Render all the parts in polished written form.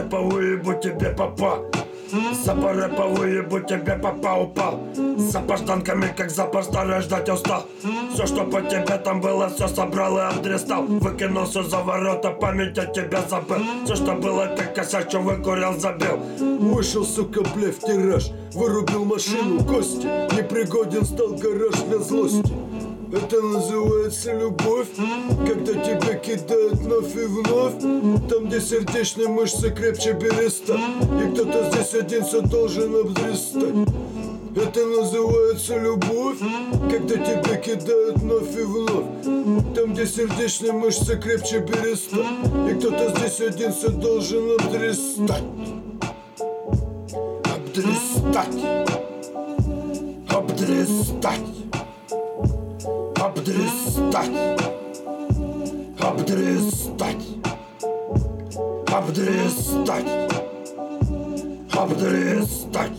рэпа выебу тебе попа. Запа рэпа выебу тебе попа упал. За пожданками, как за старой ждать устал. Все, что по тебе там было, все собрал и обдристал. Выкинул все за ворота, память о тебе забыл. Все, что было, ты косячу выкурил, забил. Вышел, сука, бля, в тираж. Вырубил машину, кости. Непригоден стал гараж для злости. Это называется любовь, когда тебя кидают вновь и вновь. Там, где сердечные мышцы крепче береста, и кто-то здесь один все должен обдрестать. Это называется любовь, когда тебя кидают вновь и вновь. Там, где сердечные мышцы крепче береста, и кто-то здесь один все должен обдрестать. Обдрестать. Обдрестать. Обдрестать. Обдрестать. Обдрестать. Обдрестать.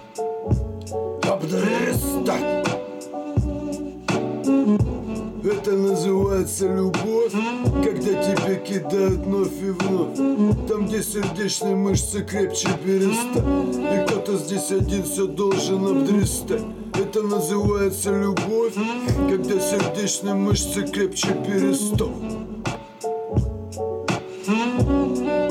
Обдрестать. Это называется любовь, когда тебя кидают вновь и вновь. Там, где сердечные мышцы крепче береста, и кто-то здесь один все должен обдрестать. Это называется любовь, когда сердечные мышцы крепче берестов.